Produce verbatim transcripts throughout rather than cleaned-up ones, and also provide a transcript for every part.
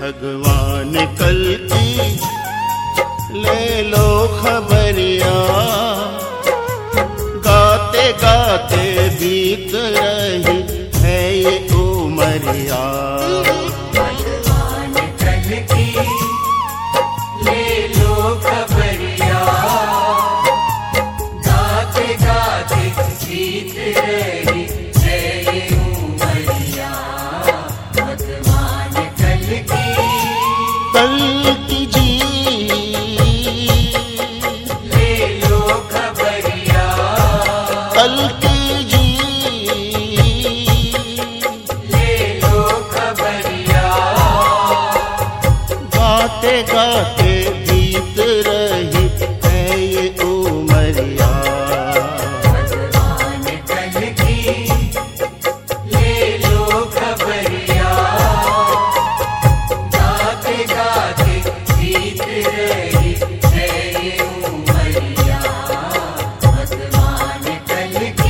भगवान कल की ले लो खबरिया, गाते गाते बीत रही है ये उमरिया। भगवान कल की ले लो खबरिया, गाते गाते बीत रही है ये उमरिया। भगवान कल की कल की जी ले लो खबरिया, कल की जी ले लो खबरिया। गाते गाते बीत रही है ये उमरिया। भगवान कल की ले लो खबरिया, गाते गाते बीत रही है ये उमरिया। भगवान कल की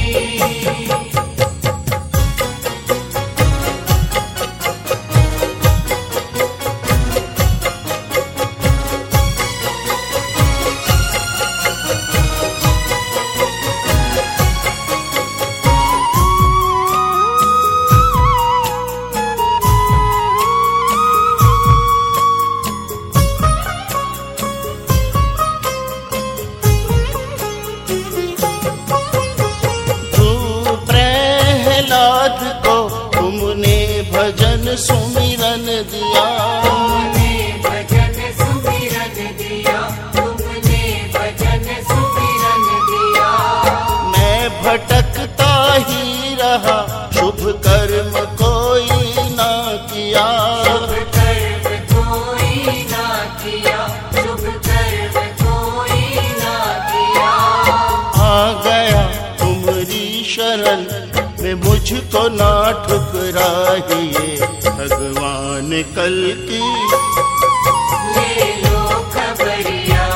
प्रहलाद को तुमने भजन सुमिरन दिया, तुमने भजन सुमिरन दिया, तुमने भजन सुमिरन दिया। मैं भटकता ही रहा, शुभ कर्म कोई ना किया। शुभ कर्म कोई ना किया, शुभ कर्म कोई ना किया। आ गया तुम्हारी शरण में, मुझको ना ठुकराइए। भगवान कल की ले लो खबरिया,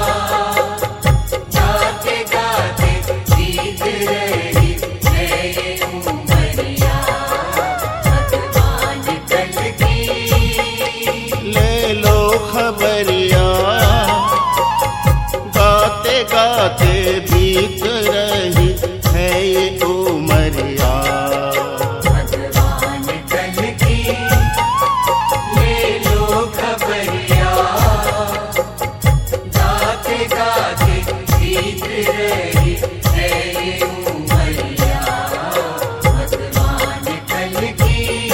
गाते गाते बीत रही है ये उमरिया। भगवान कल की ले लो खबरिया, गाते गाते बीत रही है ये उमरिया। भगवान कल की ले लो खबरिया, गाते गाते बीत रही है ये उमरिया। भगवान कल की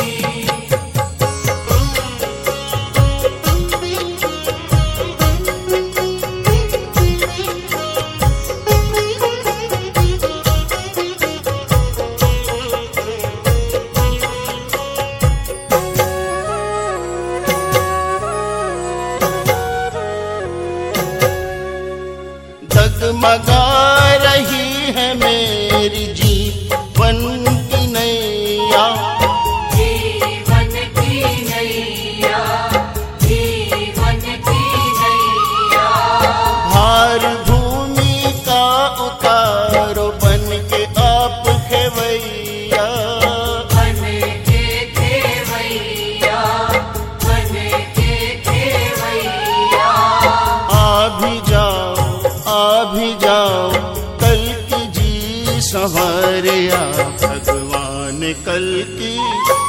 डगमगा रही है मेरी जीवन की नैया, जीवन की नैया, जीवन की नैया। भार भूमि का उतारो, बन के आप खेवैया। बन के खेवैया, बन के खेवैया। आ भी जाओ, आ भी जाओ, कल की जी संवरिया। भगवान कल की